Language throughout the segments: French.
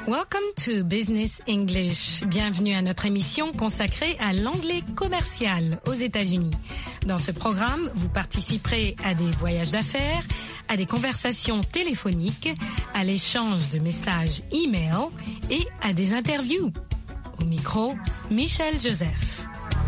Welcome to Business English. Bienvenue à notre émission consacrée à l'anglais commercial aux États-Unis. Dans ce programme, vous participerez à des voyages d'affaires, à des conversations téléphoniques, à l'échange de messages e-mail et à des interviews. Au micro, Michel Joseph.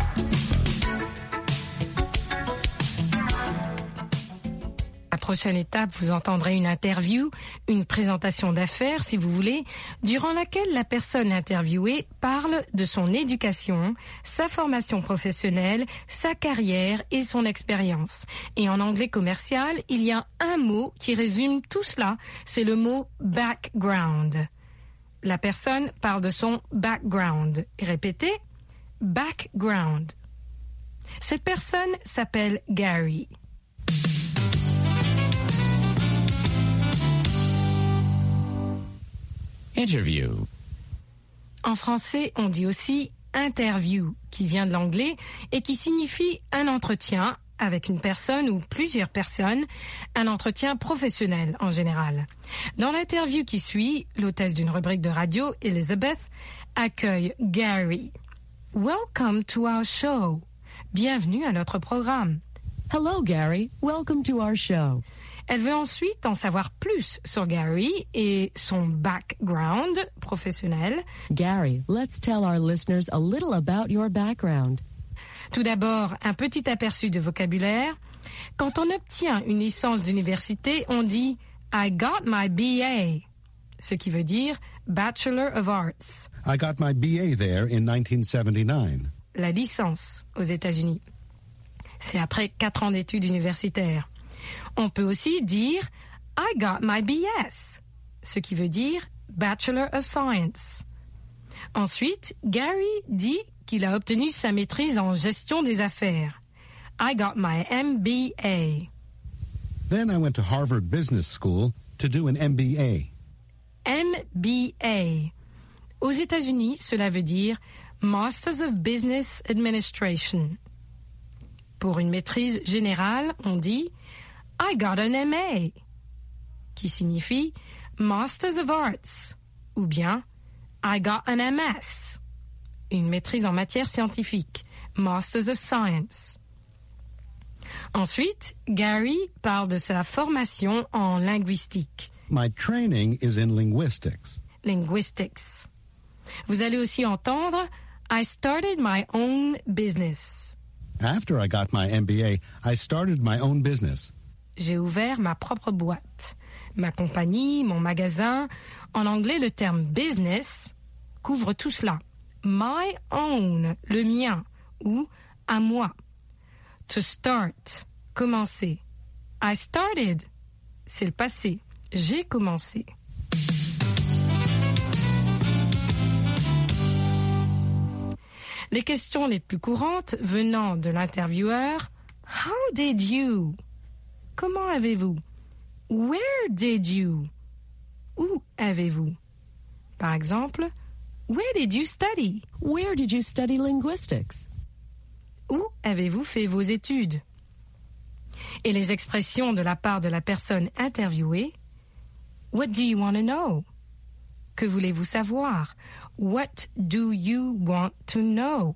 La prochaine étape, vous entendrez une interview, une présentation d'affaires, si vous voulez, durant laquelle la personne interviewée parle de son éducation, sa formation professionnelle, sa carrière et son expérience. Et en anglais commercial, il y a un mot qui résume tout cela, c'est le mot background. La personne parle de son background. Répétez, background. Cette personne s'appelle Gary. Interview. En français, on dit aussi interview, qui vient de l'anglais et qui signifie un entretien avec une personne ou plusieurs personnes, un entretien professionnel en général. Dans l'interview qui suit, l'hôtesse d'une rubrique de radio, Elizabeth, accueille Gary. Welcome to our show. Bienvenue à notre programme. Hello, Gary. Welcome to our show. Elle veut ensuite en savoir plus sur Gary et son background professionnel. Gary, let's tell our listeners a little about your background. Tout d'abord, un petit aperçu de vocabulaire. Quand on obtient une licence d'université, on dit « I got my BA », ce qui veut dire « Bachelor of Arts ». I got my BA there in 1979. La licence aux États-Unis. C'est après 4 ans d'études universitaires. On peut aussi dire « I got my BS », ce qui veut dire « Bachelor of Science ». Ensuite, Gary dit qu'il a obtenu sa maîtrise en gestion des affaires. « I got my MBA ». Then I went to Harvard Business School to do an MBA. MBA. Aux États-Unis, cela veut dire « Masters of Business Administration ». Pour une maîtrise générale, on dit « I got an MA », qui signifie « Masters of Arts » ou bien « I got an MS », une maîtrise en matière scientifique, « Masters of Science ». Ensuite, Gary parle de sa formation en linguistique. My training is in linguistics. Linguistics. Vous allez aussi entendre « I started my own business ». After I got my MBA, I started my own business. J'ai ouvert ma propre boîte, ma compagnie, mon magasin. En anglais, le terme business couvre tout cela. My own, le mien, ou à moi. To start, commencer. I started, c'est le passé. J'ai commencé. Les questions les plus courantes venant de l'intervieweur, How did you? Comment avez-vous? Where did you? Où avez-vous? Par exemple, Where did you study? Where did you study linguistics? Où avez-vous fait vos études? Et les expressions de la part de la personne interviewée, What do you want to know? Que voulez-vous savoir? What do you want to know?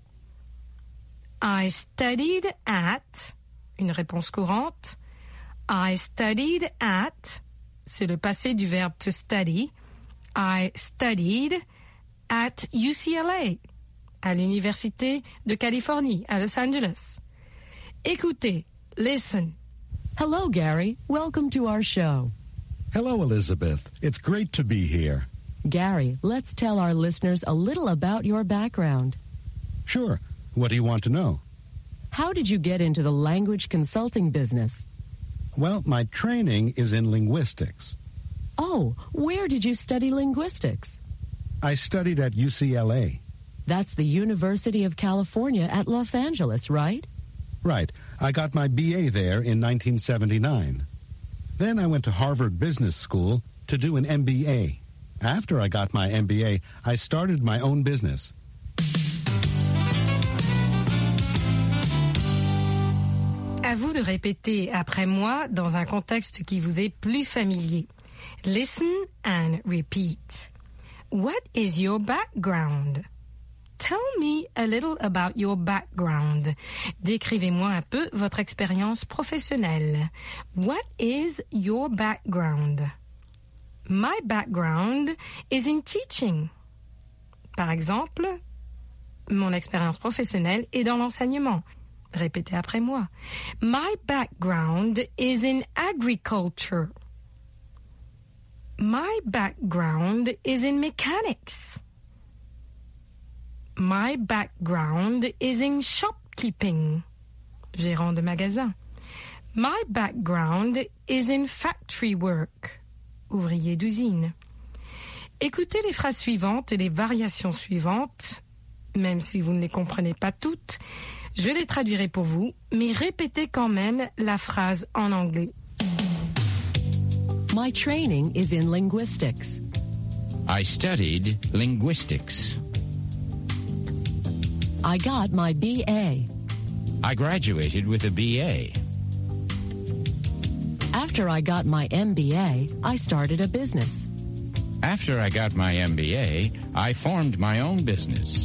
I studied at, une réponse courante. I studied at, c'est le passé du verbe to study. I studied at UCLA, à l'Université de Californie, à Los Angeles. Écoutez, listen. Hello, Gary. Welcome to our show. Hello, Elizabeth. It's great to be here. Gary, let's tell our listeners a little about your background. Sure. What do you want to know? How did you get into the language consulting business? Well, my training is in linguistics. Oh, where did you study linguistics? I studied at UCLA. That's the University of California at Los Angeles, right? Right. I got my BA there in 1979. Then I went to Harvard Business School to do an MBA. After I got my MBA, I started my own business. À vous de répéter après moi dans un contexte qui vous est plus familier. Listen and repeat. What is your background? Tell me a little about your background. Décrivez-moi un peu votre expérience professionnelle. What is your background? My background is in teaching. Par exemple, mon expérience professionnelle est dans l'enseignement. Répétez après moi. My background is in agriculture. My background is in mechanics. My background is in shopkeeping. Gérant de magasin. My background is in factory work. Ouvrier d'usine. Écoutez les phrases suivantes et les variations suivantes, même si vous ne les comprenez pas toutes. Je les traduirai pour vous, mais répétez quand même la phrase en anglais. My training is in linguistics. I studied linguistics. I got my BA. I graduated with a BA. After I got my MBA, I started a business. After I got my MBA, I formed my own business.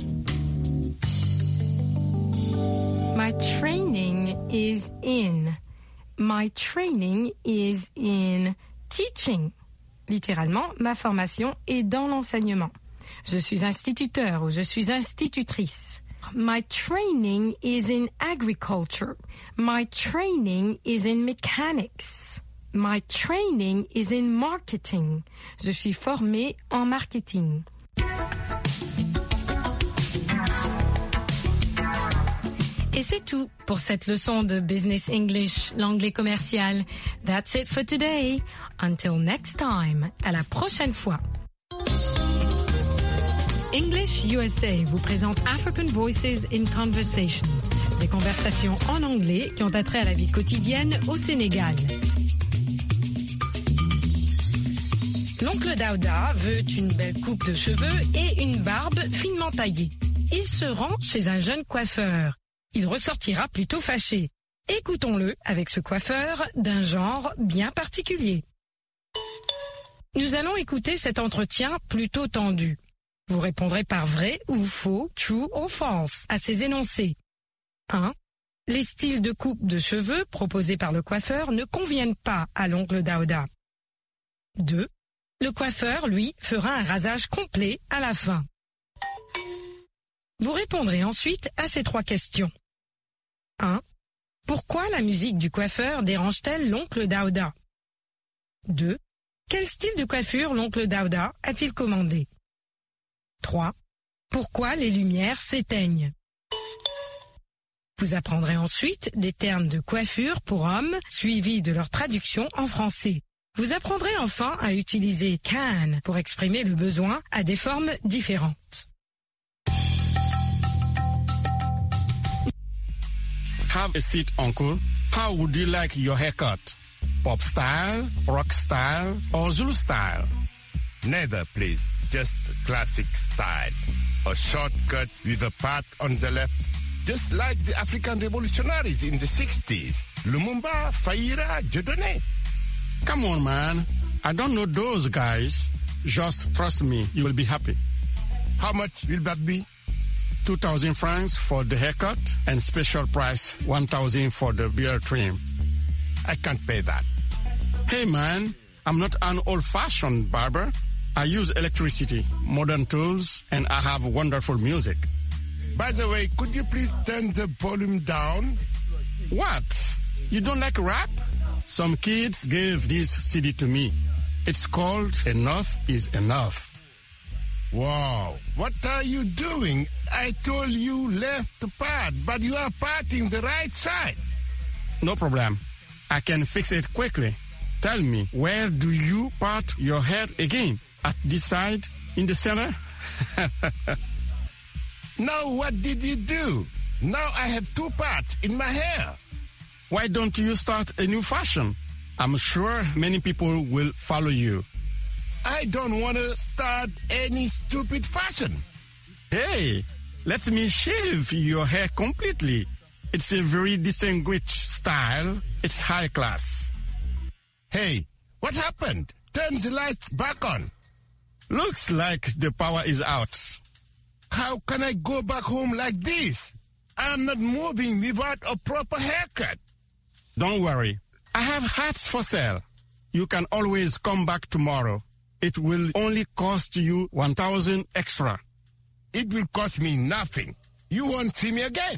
My training is in. My training is in teaching. Littéralement, ma formation est dans l'enseignement. Je suis instituteur ou je suis institutrice. My training is in agriculture. My training is in mechanics. My training is in marketing. Je suis formée en marketing. Et c'est tout pour cette leçon de Business English, l'anglais commercial. That's it for today. Until next time. À la prochaine fois. English USA vous présente African Voices in Conversation. Des conversations en anglais qui ont attrait à la vie quotidienne au Sénégal. L'oncle Daouda veut une belle coupe de cheveux et une barbe finement taillée. Il se rend chez un jeune coiffeur. Il ressortira plutôt fâché. Écoutons-le avec ce coiffeur d'un genre bien particulier. Nous allons écouter cet entretien plutôt tendu. Vous répondrez par vrai ou faux, true or false, à ces énoncés. 1. Les styles de coupe de cheveux proposés par le coiffeur ne conviennent pas à l'oncle Daouda. 2. Le coiffeur, lui, fera un rasage complet à la fin. Vous répondrez ensuite à ces 3 questions. 1. Pourquoi la musique du coiffeur dérange-t-elle l'oncle Daouda? 2. Quel style de coiffure l'oncle Daouda a-t-il commandé? 3. Pourquoi les lumières s'éteignent? Vous apprendrez ensuite des termes de coiffure pour hommes, suivis de leur traduction en français. Vous apprendrez enfin à utiliser can pour exprimer le besoin à des formes différentes. Have a seat, uncle. How would you like your haircut? Pop style, rock style, or Zulu style? Neither, please. Just classic style. A short cut with a part on the left. Just like the African revolutionaries in the 60s. Lumumba, Faira, Dieudonné. Come on, man. I don't know those guys. Just trust me, you will be happy. How much will that be? 2,000 francs for the haircut and special price 1,000 for the beard trim. I can't pay that. Hey, man, I'm not an old-fashioned barber. I use electricity, modern tools, and I have wonderful music. By the way, could you please turn the volume down? What? You don't like rap? Some kids gave this CD to me. It's called Enough is Enough. Wow, what are you doing? I told you left part, but you are parting the right side. No problem. I can fix it quickly. Tell me, where do you part your hair again? At this side? In the center? Now what did you do? Now I have 2 parts in my hair. Why don't you start a new fashion? I'm sure many people will follow you. I don't want to start any stupid fashion. Hey, let me shave your hair completely. It's a very distinguished style. It's high class. Hey, what happened? Turn the lights back on. Looks like the power is out. How can I go back home like this? I'm not moving without a proper haircut. Don't worry. I have hats for sale. You can always come back tomorrow. It will only cost you 1,000 extra. It will cost me nothing. You won't see me again.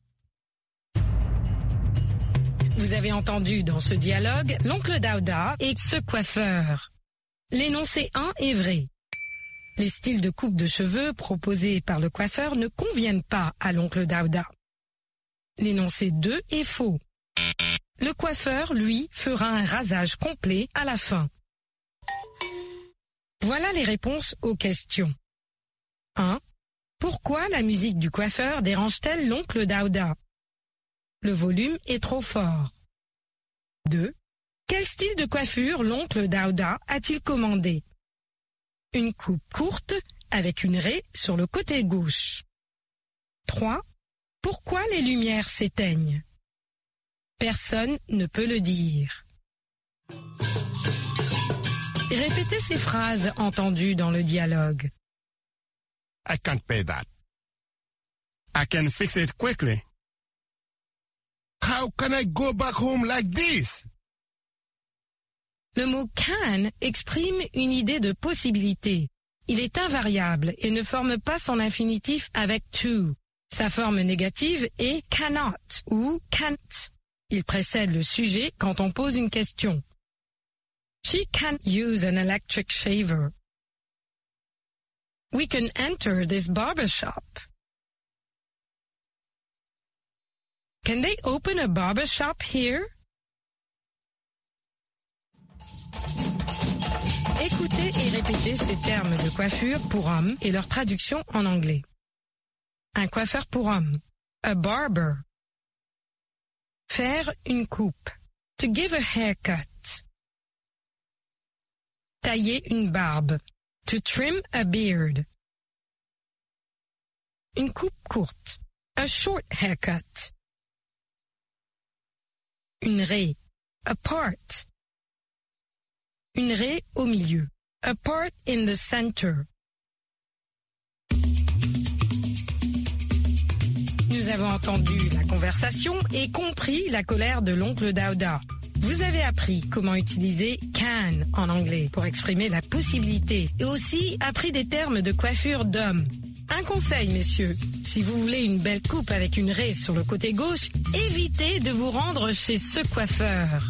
Vous avez entendu dans ce dialogue l'oncle Daouda et ce coiffeur. L'énoncé 1 est vrai. Les styles de coupe de cheveux proposés par le coiffeur ne conviennent pas à l'oncle Daouda. L'énoncé 2 est faux. Le coiffeur, lui, fera un rasage complet à la fin. Voilà les réponses aux questions. 1. Pourquoi la musique du coiffeur dérange-t-elle l'oncle Daouda? Le volume est trop fort. 2. Quel style de coiffure l'oncle Daouda a-t-il commandé? Une coupe courte avec une raie sur le côté gauche. 3. Pourquoi les lumières s'éteignent? Personne ne peut le dire. Répétez ces phrases entendues dans le dialogue. I can't pay that. I can fix it quickly. How can I go back home like this? Le mot can exprime une idée de possibilité. Il est invariable et ne forme pas son infinitif avec to. Sa forme négative est cannot ou can't. Il précède le sujet quand on pose une question. She can't use an electric shaver. We can enter this barber shop. Can they open a barber shop here? Écoutez et répétez ces termes de coiffure pour hommes et leur traduction en anglais. Un coiffeur pour homme. A barber. Faire une coupe. To give a haircut. Tailler une barbe. To trim a beard. Une coupe courte. A short haircut. Une raie. A part. Une raie au milieu. A part in the center. Nous avons entendu la conversation et compris la colère de l'oncle Daouda. Vous avez appris comment utiliser can en anglais pour exprimer la possibilité et aussi appris des termes de coiffure d'homme. Un conseil, messieurs, si vous voulez une belle coupe avec une raie sur le côté gauche, évitez de vous rendre chez ce coiffeur.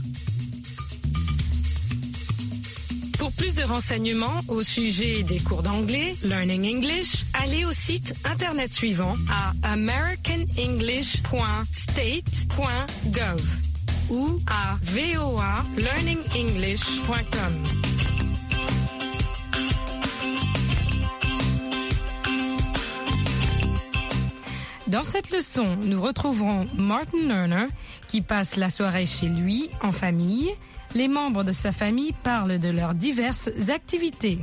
Pour plus de renseignements au sujet des cours d'anglais, Learning English, allez au site internet suivant à americanenglish.state.gov ou à voalearningenglish.com. Dans cette leçon, nous retrouverons Martin Lerner qui passe la soirée chez lui en famille. Les membres de sa famille parlent de leurs diverses activités.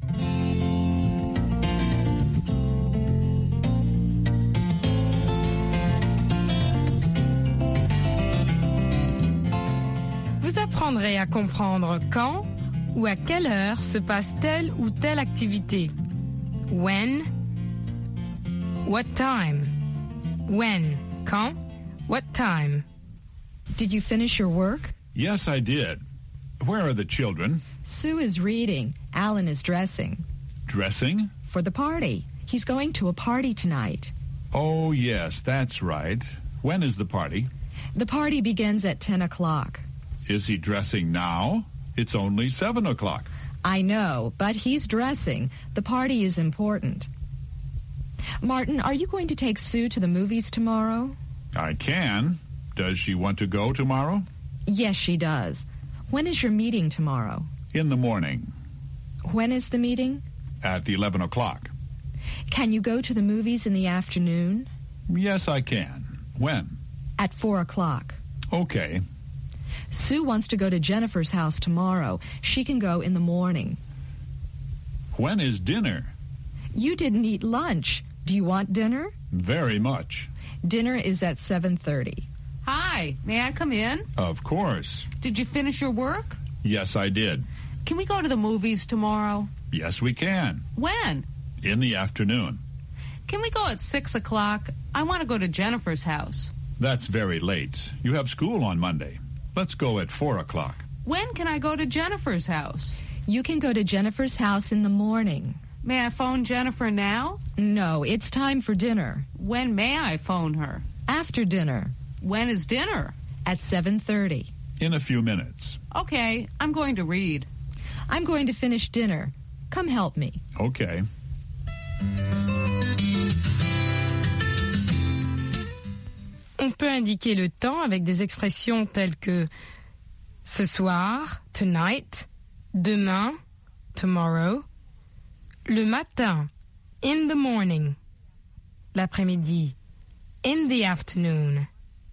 Vous apprendrez à comprendre quand ou à quelle heure se passe telle ou telle activité. When, what time. When, quand, what time. Did you finish your work? Yes, I did. Where are the children? Sue is reading. Alan is dressing. Dressing? For the party. He's going to a party tonight. Oh, yes, that's right. When is the party? The party begins at 10 o'clock. Is he dressing now? It's only 7 o'clock. I know, but he's dressing. The party is important. Martin, are you going to take Sue to the movies tomorrow? I can. Does she want to go tomorrow? Yes, she does. When is your meeting tomorrow? In the morning. When is the meeting? At 11 o'clock. Can you go to the movies in the afternoon? Yes, I can. When? At 4 o'clock. Okay. Sue wants to go to Jennifer's house tomorrow. She can go in the morning. When is dinner? You didn't eat lunch. Do you want dinner? Very much. Dinner is at 7:30. Hi, may I come in? Of course. Did you finish your work? Yes, I did. Can we go to the movies tomorrow? Yes, we can. When? In the afternoon. Can we go at 6 o'clock? I want to go to Jennifer's house. That's very late. You have school on Monday. Let's go at 4 o'clock. When can I go to Jennifer's house? You can go to Jennifer's house in the morning. May I phone Jennifer now? No, it's time for dinner. When may I phone her? After dinner. When is dinner? At 7:30. In a few minutes. Okay, I'm going to read. I'm going to finish dinner. Come help me. Okay. On peut indiquer le temps avec des expressions telles que ce soir, tonight, demain, tomorrow, le matin, in the morning, l'après-midi, in the afternoon,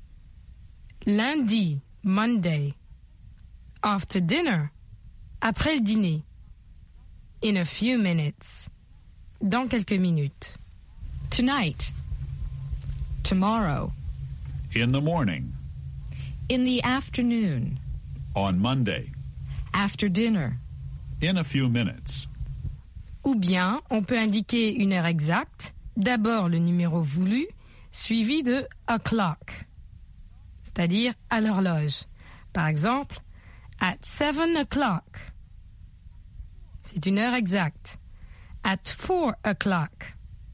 lundi, Monday, after dinner, après le dîner, in a few minutes, dans quelques minutes. Tonight. Tomorrow. In the morning. In the afternoon. On Monday. After dinner. In a few minutes. Ou bien, on peut indiquer une heure exacte, d'abord le numéro voulu, suivi de o'clock, c'est-à-dire à l'horloge. Par exemple, at 7 o'clock. C'est une heure exacte. At 4 o'clock.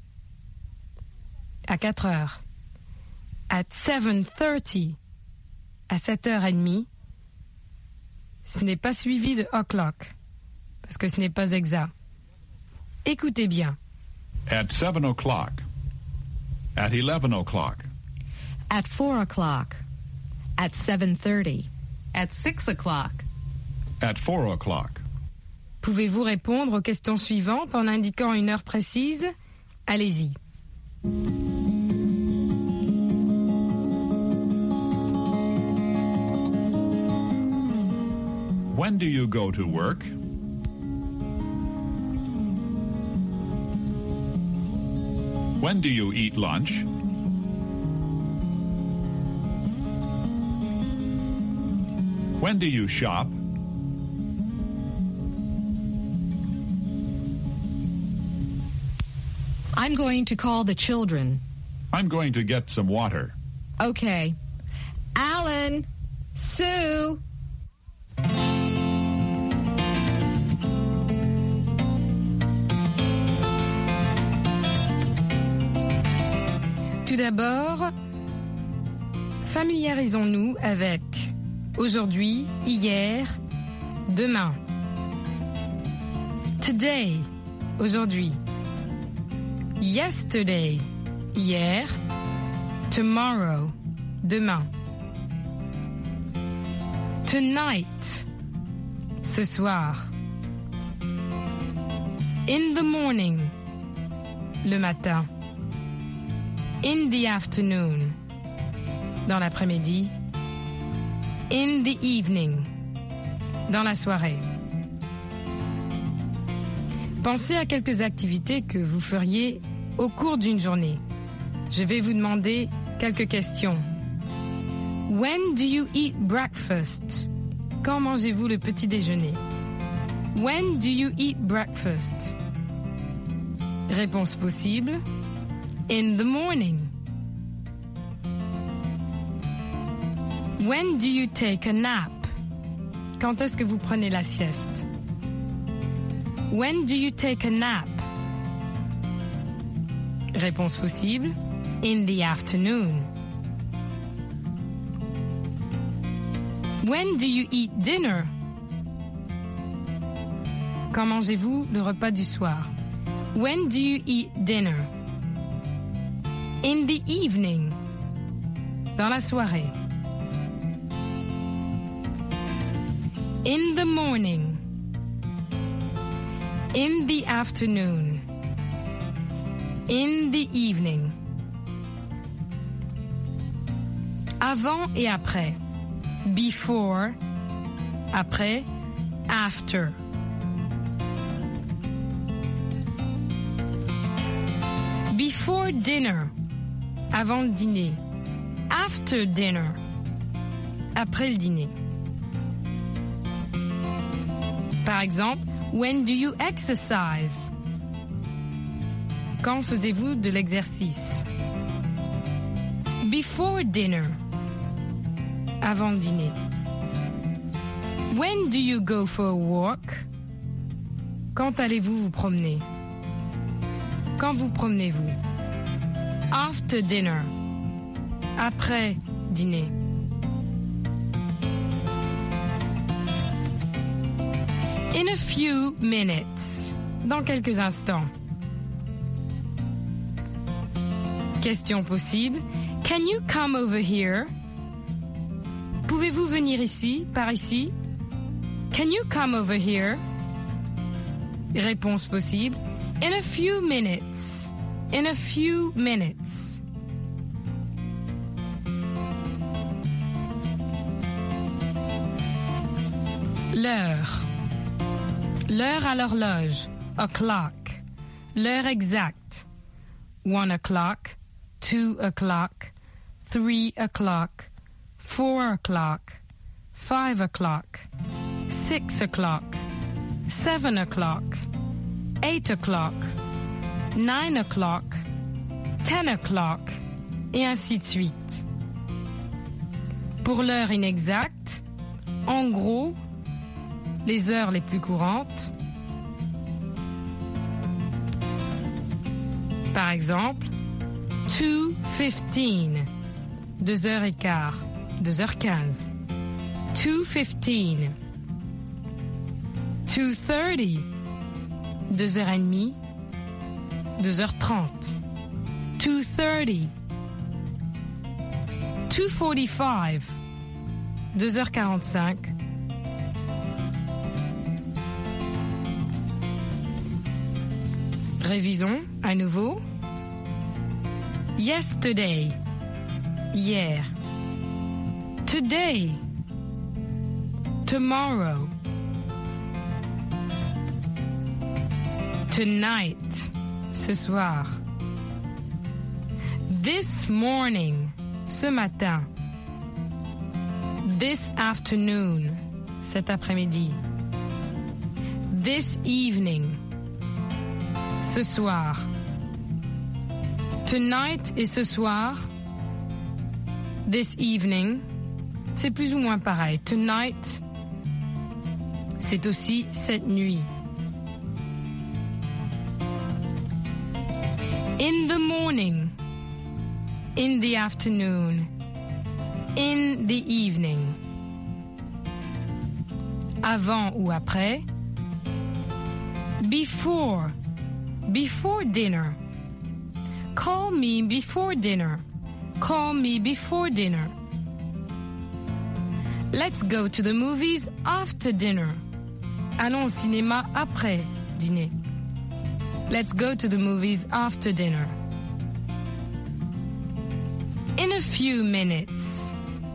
À 4 heures. At 7:30. À 7h30. Ce n'est pas suivi de o'clock, parce que ce n'est pas exact. Écoutez bien. At 7 o'clock. At 11 o'clock. At 4 o'clock. At 7:30. At 6 o'clock. At 4 o'clock. Pouvez-vous répondre aux questions suivantes en indiquant une heure précise? Allez-y. When do you go to work? When do you eat lunch? When do you shop? I'm going to call the children. I'm going to get some water. Okay. Alan! Sue! Tout d'abord, familiarisons-nous avec aujourd'hui, hier, demain. Today, aujourd'hui. Yesterday, hier. Tomorrow, demain. Tonight, ce soir. In the morning, le matin. In the afternoon, dans l'après-midi. In the evening, dans la soirée. Pensez à quelques activités que vous feriez au cours d'une journée. Je vais vous demander quelques questions. When do you eat breakfast? Quand mangez-vous le petit déjeuner? When do you eat breakfast? Réponse possible. In the morning. When do you take a nap? Quand est-ce que vous prenez la sieste? When do you take a nap? Réponse possible. In the afternoon. When do you eat dinner? Quand mangez-vous le repas du soir? When do you eat dinner? In the evening. Dans la soirée. In the morning. In the afternoon. In the evening. Avant et après. Before. Après. After. Before dinner. Avant le dîner. After dinner. Après le dîner. Par exemple, When do you exercise? Quand faisez-vous de l'exercice? Before dinner. Avant le dîner. When do you go for a walk? Quand allez-vous vous promener? Quand vous promenez-vous? After dinner. Après dîner. In a few minutes. Dans quelques instants. Question possible. Can you come over here? Pouvez-vous venir ici, par ici? Can you come over here? Réponse possible. In a few minutes. In a few minutes. L'heure. L'heure à l'horloge. O'clock. L'heure exacte. 1 o'clock. 2 o'clock. 3 o'clock. 4 o'clock. 5 o'clock. 6 o'clock. 7 o'clock. 8 o'clock. 9 o'clock. 10 o'clock. Et ainsi de suite. Pour l'heure inexacte, en gros, les heures les plus courantes. Par exemple, 2:15, 2h15, 2h15. 2:15. 2:30, 2h30, 2h30. 2:30. 2:45, 2h45. Révisons à nouveau. Yesterday, hier. Today, tomorrow. Tonight, ce soir. This morning, ce matin. This afternoon, cet après-midi. This evening, ce soir. Tonight et ce soir. This evening, c'est plus ou moins pareil. Tonight, c'est aussi cette nuit. In the morning, in the afternoon, in the evening. Avant ou après. Before, before dinner. Call me before dinner. Call me before dinner. Let's go to the movies after dinner. Allons au cinéma après dîner. Let's go to the movies after dinner. In a few minutes.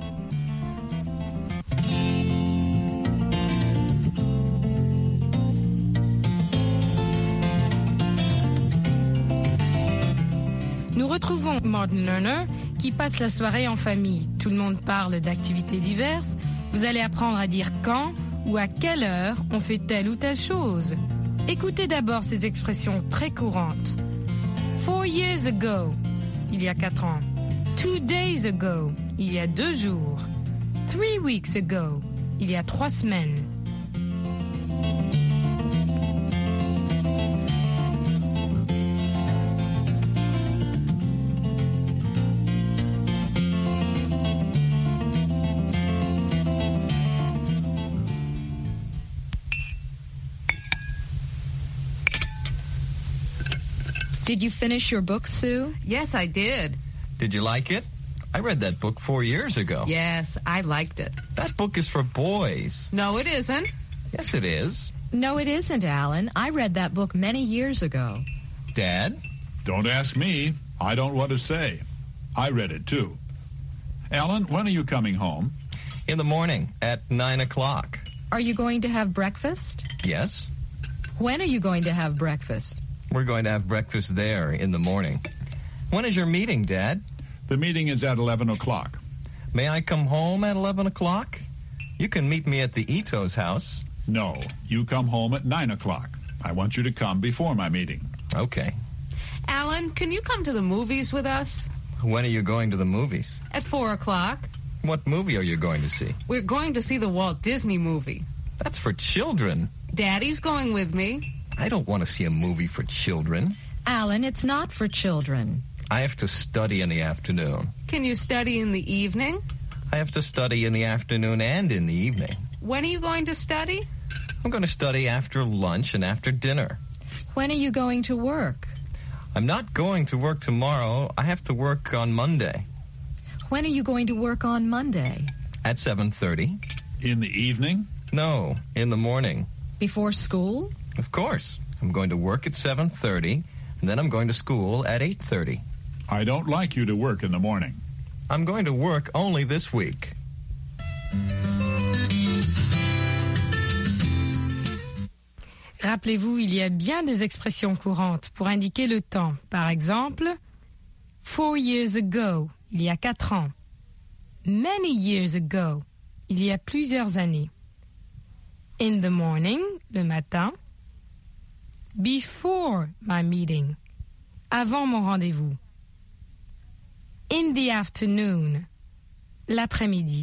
Nous retrouvons Martin Lerner qui passe la soirée en famille. Tout le monde parle d'activités diverses. Vous allez apprendre à dire quand ou à quelle heure on fait telle ou telle chose. Écoutez d'abord ces expressions très courantes. 4 years ago, il y a 4 ans. 2 days ago, il y a 2 jours. 3 weeks ago, il y a 3 semaines. Did you finish your book, Sue? Yes, I did. Did you like it? I read that book 4 years ago. Yes, I liked it. That book is for boys. No, it isn't. Yes, it is. No, it isn't, Alan. I read that book many years ago. Dad? Don't ask me. I don't want to say. I read it too. Alan, when are you coming home? In the morning at 9 o'clock. Are you going to have breakfast? Yes. When are you going to have breakfast? We're going to have breakfast there in the morning. When is your meeting, Dad? The meeting is at 11 o'clock. May I come home at 11 o'clock? You can meet me at the Ito's house. No, you come home at 9 o'clock. I want you to come before my meeting. Okay. Alan, can you come to the movies with us? When are you going to the movies? At 4 o'clock. What movie are you going to see? We're going to see the Walt Disney movie. That's for children. Daddy's going with me. I don't want to see a movie for children. Alan, it's not for children. I have to study in the afternoon. Can you study in the evening? I have to study in the afternoon and in the evening. When are you going to study? I'm going to study after lunch and after dinner. When are you going to work? I'm not going to work tomorrow. I have to work on Monday. When are you going to work on Monday? At 7:30. In the evening? No, in the morning. Before school? Of course. I'm going to work at 7:30, and then I'm going to school at 8:30. I don't like you to work in the morning. I'm going to work only this week. Rappelez-vous, il y a bien des expressions courantes pour indiquer le temps. Par exemple, 4 years ago, il y a 4 ans. Many years ago, il y a plusieurs années. In the morning, le matin. Before my meeting, avant mon rendez-vous. In the afternoon, l'après-midi.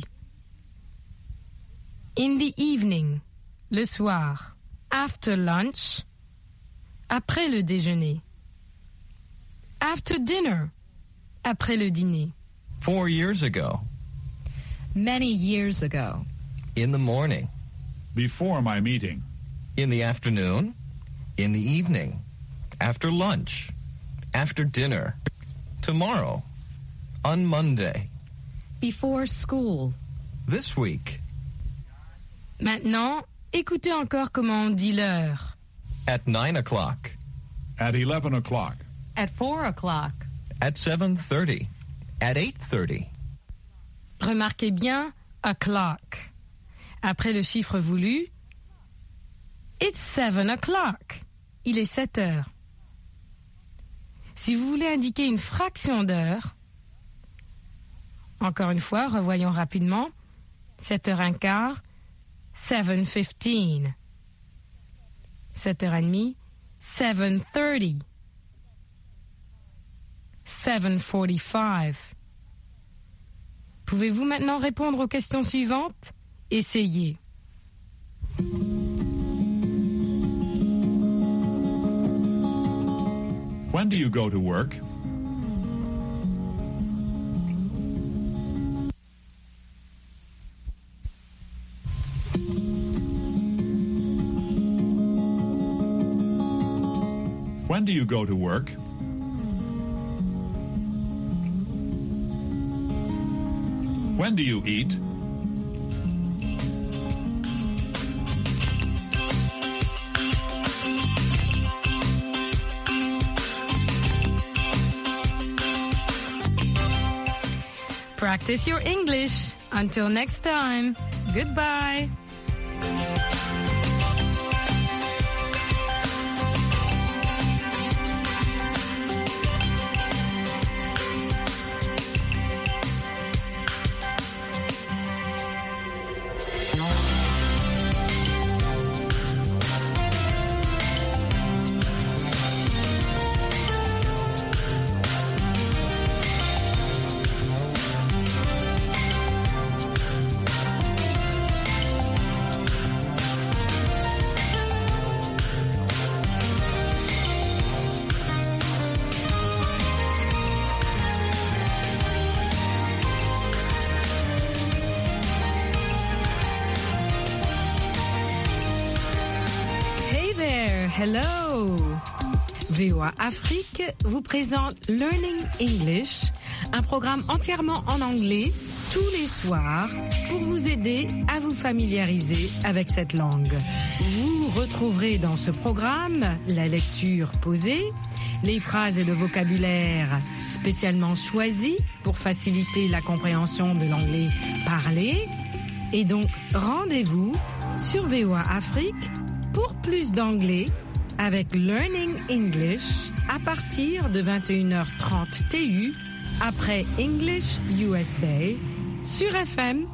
In the evening, le soir. After lunch, après le déjeuner. After dinner, après le dîner. 4 years ago. Many years ago. In the morning. Before my meeting. In the afternoon. In the evening. After lunch. After dinner. Tomorrow. On Monday. Before school. This week. Maintenant, écoutez encore comment on dit l'heure. At 9 o'clock. At 11 o'clock. At 4 o'clock. At 7:30. At 8:30. Remarquez bien o'clock. Après le chiffre voulu, it's 7 o'clock. Il est 7 heures. Si vous voulez indiquer une fraction d'heure, encore une fois, revoyons rapidement, 7h15, 7:15. 7h30, 7:30. 7:45. Pouvez-vous maintenant répondre aux questions suivantes? Essayez. When do you go to work? When do you go to work? When do you eat? Practice your English. Until next time. Goodbye. Hello! VOA Afrique vous présente Learning English, un programme entièrement en anglais tous les soirs pour vous aider à vous familiariser avec cette langue. Vous retrouverez dans ce programme la lecture posée, les phrases et le vocabulaire spécialement choisis pour faciliter la compréhension de l'anglais parlé. Et donc, rendez-vous sur VOA Afrique pour plus d'anglais avec Learning English à partir de 21h30 TU après English USA sur FM